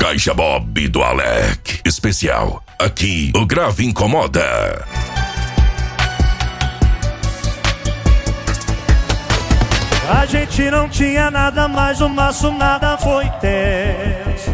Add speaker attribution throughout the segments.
Speaker 1: Caixa Bob do Alec. Especial. Aqui o grave incomoda.
Speaker 2: A gente não tinha nada, mas o nosso nada foi tenso.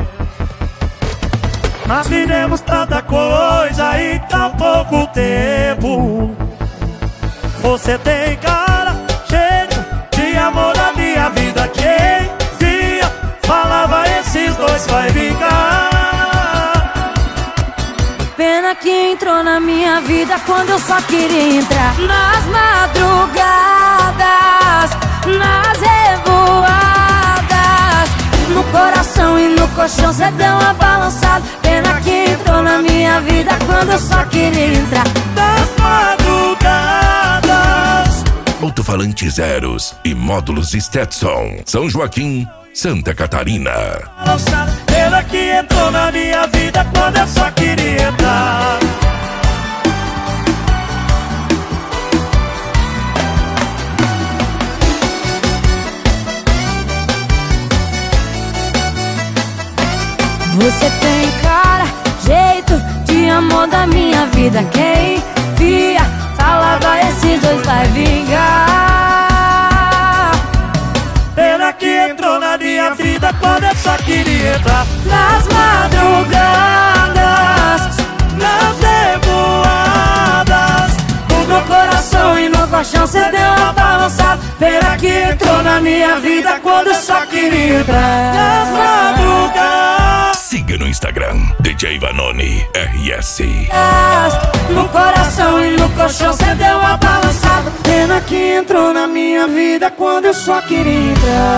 Speaker 2: Nós vivemos tanta coisa em tão pouco tempo. Você tem cara, jeito de amor da minha vida. Quem via, falava esses dois vai vingar.
Speaker 3: Pena que entrou na minha vida quando eu só queria entrar. Nas madrugadas, nas revoadas, no coração e no colchão cê deu uma balançada. Pena que entrou na minha vida quando eu só queria entrar.
Speaker 2: Nas madrugadas.
Speaker 1: Alto-falante Zeros e módulos Stetson. São Joaquim, Santa Catarina.
Speaker 2: Balançada. Pena que entrou na minha vida quando eu só queria entrar.
Speaker 3: Você tem cara, jeito de amor da minha vida. Quem via, falava esses dois vai vingar.
Speaker 2: Pena que entrou na minha vida quando eu só queria entrar.
Speaker 3: Nas madrugadas,
Speaker 2: Nas revoadas,
Speaker 3: no meu coração e no colchão cê deu uma balançada. Pena que entrou na minha vida quando eu só queria entrar.
Speaker 2: nas madrugadas.
Speaker 1: Siga no Instagram, DJ Vanoni RS.
Speaker 3: No coração e no colchão cê deu uma balançada. Pena que entrou na minha vida quando eu só queria entrar.